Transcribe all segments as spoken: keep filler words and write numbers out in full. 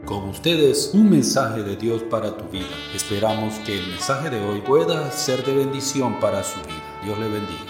Con ustedes, un mensaje de Dios para tu vida. Esperamos que el mensaje de hoy pueda ser de bendición para su vida. Dios le bendiga.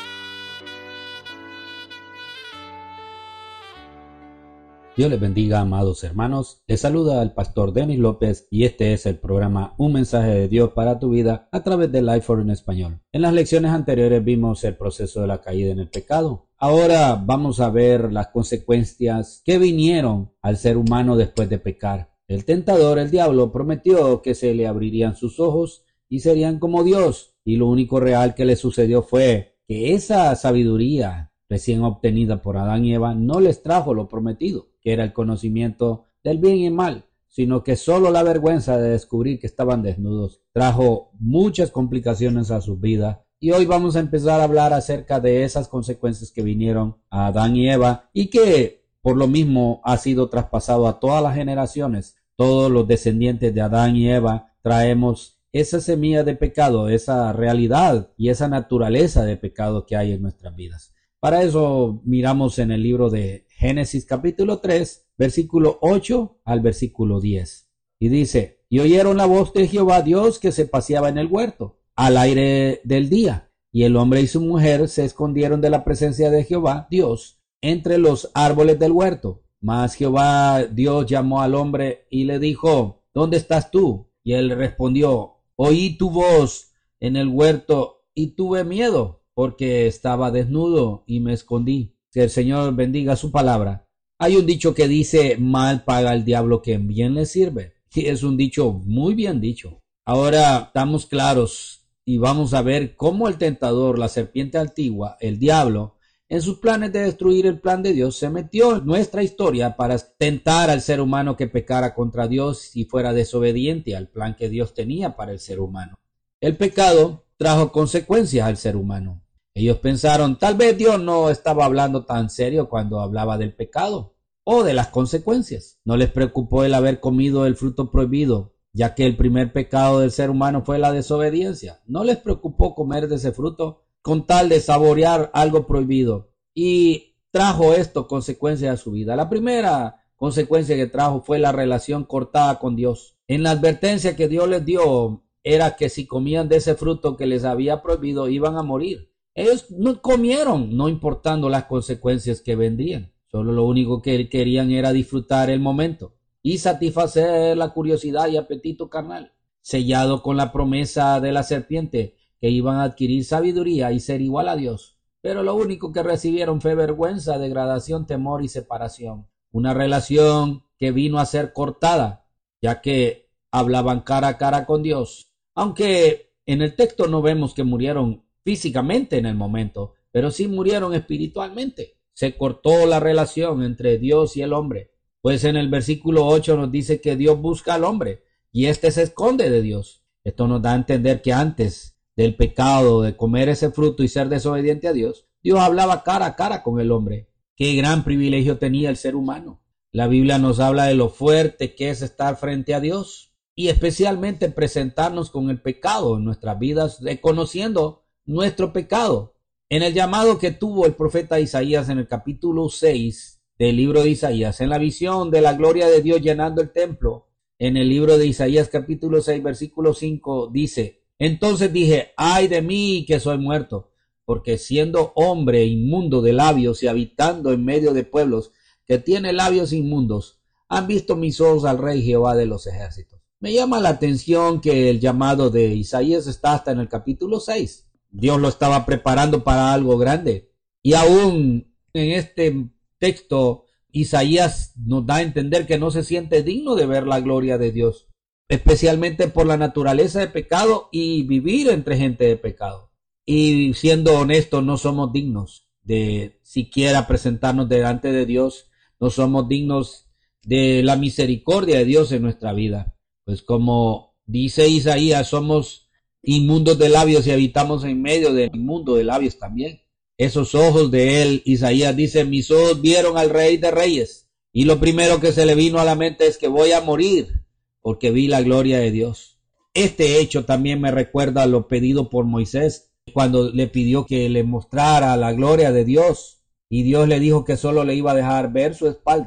Dios les bendiga, amados hermanos. Les saluda el pastor Denis López y este es el programa Un mensaje de Dios para tu vida a través de Lifeforce en español. En las lecciones anteriores vimos el proceso de la caída en el pecado. Ahora vamos a ver las consecuencias que vinieron al ser humano después de pecar. El tentador, el diablo, prometió que se le abrirían sus ojos y serían como Dios. Y lo único real que le sucedió fue que esa sabiduría recién obtenida por Adán y Eva no les trajo lo prometido, que era el conocimiento del bien y mal, sino que solo la vergüenza de descubrir que estaban desnudos trajo muchas complicaciones a sus vidas. Y hoy vamos a empezar a hablar acerca de esas consecuencias que vinieron a Adán y Eva y que por lo mismo ha sido traspasado a todas las generaciones. Todos los descendientes de Adán y Eva traemos esa semilla de pecado, esa realidad y esa naturaleza de pecado que hay en nuestras vidas. Para eso miramos en el libro de Génesis capítulo tres, versículo ocho al versículo diez. Y dice: y oyeron la voz de Jehová Dios que se paseaba en el huerto al aire del día, y el hombre y su mujer se escondieron de la presencia de Jehová Dios entre los árboles del huerto. Mas Jehová Dios llamó al hombre y le dijo: ¿dónde estás tú? Y él respondió: oí tu voz en el huerto y tuve miedo, porque estaba desnudo y me escondí. Que el Señor bendiga su palabra. Hay un dicho que dice: mal paga el diablo que bien le sirve. Y es un dicho muy bien dicho. Ahora estamos claros y vamos a ver cómo el tentador, la serpiente antigua, el diablo, en sus planes de destruir el plan de Dios, se metió en nuestra historia para tentar al ser humano que pecara contra Dios y fuera desobediente al plan que Dios tenía para el ser humano. El pecado trajo consecuencias al ser humano. Ellos pensaron, tal vez Dios no estaba hablando tan serio cuando hablaba del pecado o de las consecuencias. No les preocupó el haber comido el fruto prohibido, ya que el primer pecado del ser humano fue la desobediencia. No les preocupó comer de ese fruto con tal de saborear algo prohibido. Y trajo esto consecuencias a su vida. La primera consecuencia que trajo fue la relación cortada con Dios. En la advertencia que Dios les dio era que si comían de ese fruto que les había prohibido iban a morir. Ellos no comieron, no importando las consecuencias que vendrían. Solo lo único que querían era disfrutar el momento y satisfacer la curiosidad y apetito carnal, sellado con la promesa de la serpiente que iban a adquirir sabiduría y ser igual a Dios. Pero lo único que recibieron fue vergüenza, degradación, temor y separación. Una relación que vino a ser cortada, ya que hablaban cara a cara con Dios. Aunque en el texto no vemos que murieron físicamente en el momento, pero sí murieron espiritualmente. Se cortó la relación entre Dios y el hombre. Pues en el versículo ocho nos dice que Dios busca al hombre y éste se esconde de Dios. Esto nos da a entender que antes del pecado, de comer ese fruto y ser desobediente a Dios, Dios hablaba cara a cara con el hombre. Qué gran privilegio tenía el ser humano. La Biblia nos habla de lo fuerte que es estar frente a Dios y especialmente presentarnos con el pecado en nuestras vidas, reconociendo nuestro pecado. En el llamado que tuvo el profeta Isaías en el capítulo seis del libro de Isaías, en la visión de la gloria de Dios llenando el templo, en el libro de Isaías capítulo seis versículo cinco dice: entonces dije, ay de mí que soy muerto, porque siendo hombre inmundo de labios y habitando en medio de pueblos que tiene labios inmundos, han visto mis ojos al Rey Jehová de los ejércitos. Me llama la atención que el llamado de Isaías está hasta en el capítulo seis. Dios lo estaba preparando para algo grande. Y aún en este texto, Isaías nos da a entender que no se siente digno de ver la gloria de Dios, especialmente por la naturaleza de pecado y vivir entre gente de pecado. Y siendo honestos, no somos dignos de siquiera presentarnos delante de Dios. No somos dignos de la misericordia de Dios en nuestra vida. Pues como dice Isaías, somos inmundos de labios y habitamos en medio del inmundo de labios también. Esos ojos de él, Isaías dice, mis ojos vieron al Rey de Reyes. Y lo primero que se le vino a la mente es que voy a morir porque vi la gloria de Dios. Este hecho también me recuerda a lo pedido por Moisés cuando le pidió que le mostrara la gloria de Dios. Y Dios le dijo que solo le iba a dejar ver su espalda.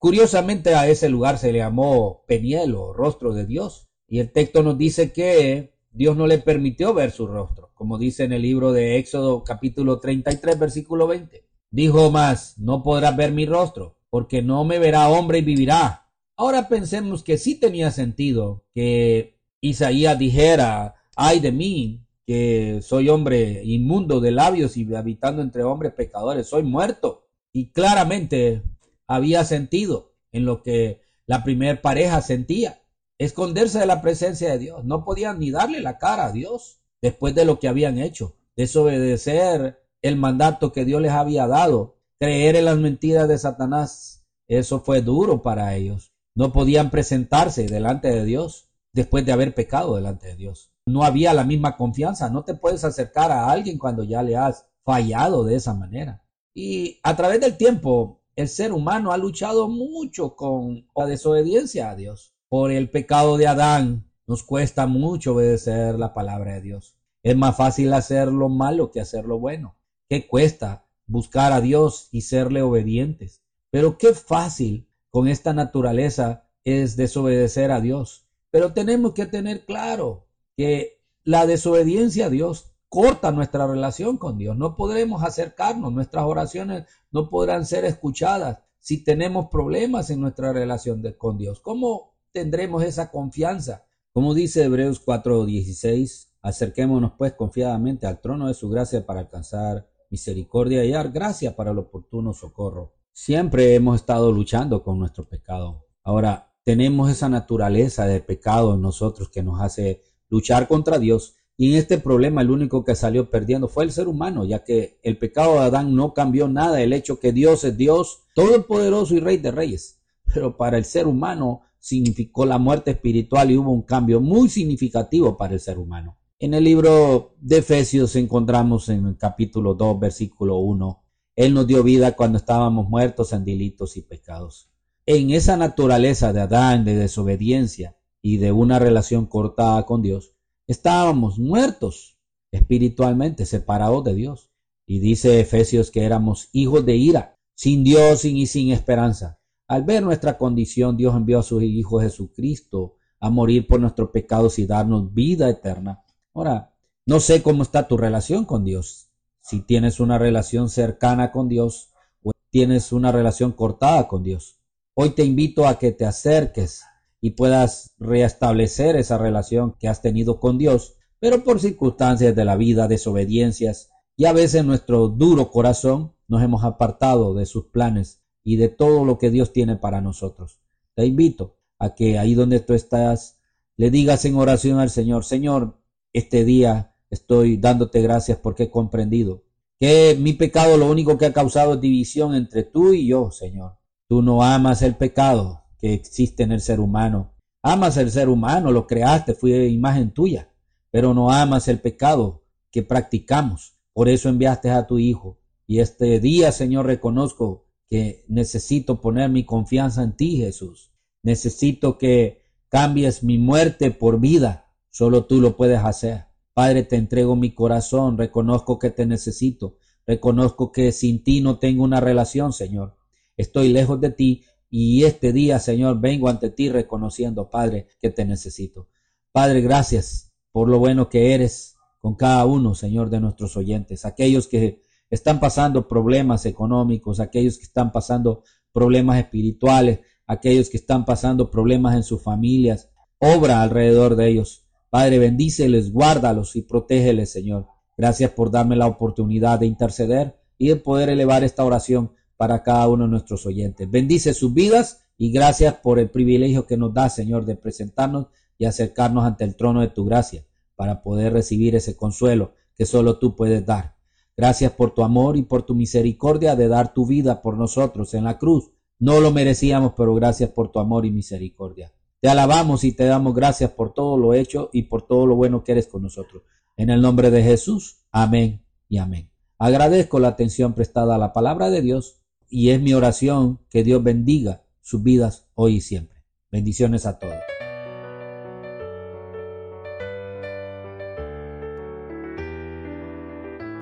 Curiosamente a ese lugar se le llamó Peniel o rostro de Dios. Y el texto nos dice que Dios no le permitió ver su rostro, como dice en el libro de Éxodo capítulo treinta y tres versículo veinte. Dijo más, no podrás ver mi rostro, porque no me verá hombre y vivirá. Ahora pensemos que sí tenía sentido que Isaías dijera, ay de mí, que soy hombre inmundo de labios y habitando entre hombres pecadores, soy muerto. Y claramente había sentido en lo que la primer pareja sentía. Esconderse de la presencia de Dios. No podían ni darle la cara a Dios después de lo que habían hecho. Desobedecer el mandato que Dios les había dado. Creer en las mentiras de Satanás. Eso fue duro para ellos. No podían presentarse delante de Dios después de haber pecado delante de Dios. No había la misma confianza. No te puedes acercar a alguien cuando ya le has fallado de esa manera. Y a través del tiempo, el ser humano ha luchado mucho con la desobediencia a Dios. Por el pecado de Adán, nos cuesta mucho obedecer la palabra de Dios. Es más fácil hacer lo malo que hacer lo bueno. ¿Qué cuesta buscar a Dios y serle obedientes? Pero qué fácil con esta naturaleza es desobedecer a Dios. Pero tenemos que tener claro que la desobediencia a Dios corta nuestra relación con Dios. No podremos acercarnos, nuestras oraciones no podrán ser escuchadas si tenemos problemas en nuestra relación de, con Dios. ¿Cómo tendremos esa confianza? Como dice Hebreos cuatro dieciséis, acerquémonos pues confiadamente al trono de su gracia para alcanzar misericordia y hallar gracia para el oportuno socorro. Siempre hemos estado luchando con nuestro pecado. Ahora, tenemos esa naturaleza de pecado en nosotros que nos hace luchar contra Dios. Y en este problema el único que salió perdiendo fue el ser humano, ya que el pecado de Adán no cambió nada. El hecho que Dios es Dios, todopoderoso y Rey de Reyes. Pero para el ser humano significó la muerte espiritual y hubo un cambio muy significativo para el ser humano. En el libro de Efesios encontramos en el capítulo dos, versículo uno, Él nos dio vida cuando estábamos muertos en delitos y pecados. En esa naturaleza de Adán, de desobediencia y de una relación cortada con Dios, estábamos muertos espiritualmente, separados de Dios. Y dice Efesios que éramos hijos de ira, sin Dios y sin esperanza. Al ver nuestra condición, Dios envió a su Hijo Jesucristo a morir por nuestros pecados y darnos vida eterna. Ahora, no sé cómo está tu relación con Dios. Si tienes una relación cercana con Dios o tienes una relación cortada con Dios. Hoy te invito a que te acerques y puedas restablecer esa relación que has tenido con Dios, pero por circunstancias de la vida, desobediencias, y a veces nuestro duro corazón nos hemos apartado de sus planes y de todo lo que Dios tiene para nosotros. Te invito a que ahí donde tú estás, le digas en oración al Señor, Señor, este día estoy dándote gracias porque he comprendido que mi pecado lo único que ha causado es división entre tú y yo, Señor. Tú no amas el pecado que existe en el ser humano. Amas el ser humano, lo creaste, fue imagen tuya, pero no amas el pecado que practicamos. Por eso enviaste a tu Hijo. Y este día, Señor, reconozco que necesito poner mi confianza en ti, Jesús. Necesito que cambies mi muerte por vida. Solo tú lo puedes hacer. Padre, te entrego mi corazón. Reconozco que te necesito. Reconozco que sin ti no tengo una relación, Señor. Estoy lejos de ti. Y este día, Señor, vengo ante ti reconociendo, Padre, que te necesito. Padre, gracias por lo bueno que eres con cada uno, Señor, de nuestros oyentes. Aquellos que están pasando problemas económicos, aquellos que están pasando problemas espirituales, aquellos que están pasando problemas en sus familias. Obra alrededor de ellos. Padre, bendíceles, guárdalos y protégeles, Señor. Gracias por darme la oportunidad de interceder y de poder elevar esta oración para cada uno de nuestros oyentes. Bendice sus vidas y gracias por el privilegio que nos da, Señor, de presentarnos y acercarnos ante el trono de tu gracia para poder recibir ese consuelo que solo tú puedes dar. Gracias por tu amor y por tu misericordia de dar tu vida por nosotros en la cruz. No lo merecíamos, pero gracias por tu amor y misericordia. Te alabamos y te damos gracias por todo lo hecho y por todo lo bueno que eres con nosotros. En el nombre de Jesús, amén y amén. Agradezco la atención prestada a la palabra de Dios. Y es mi oración que Dios bendiga sus vidas hoy y siempre. Bendiciones a todos.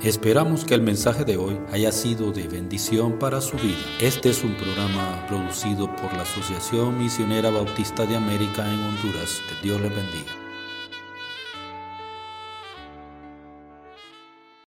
Esperamos que el mensaje de hoy haya sido de bendición para su vida. Este es un programa producido por la Asociación Misionera Bautista de América en Honduras. Que Dios les bendiga.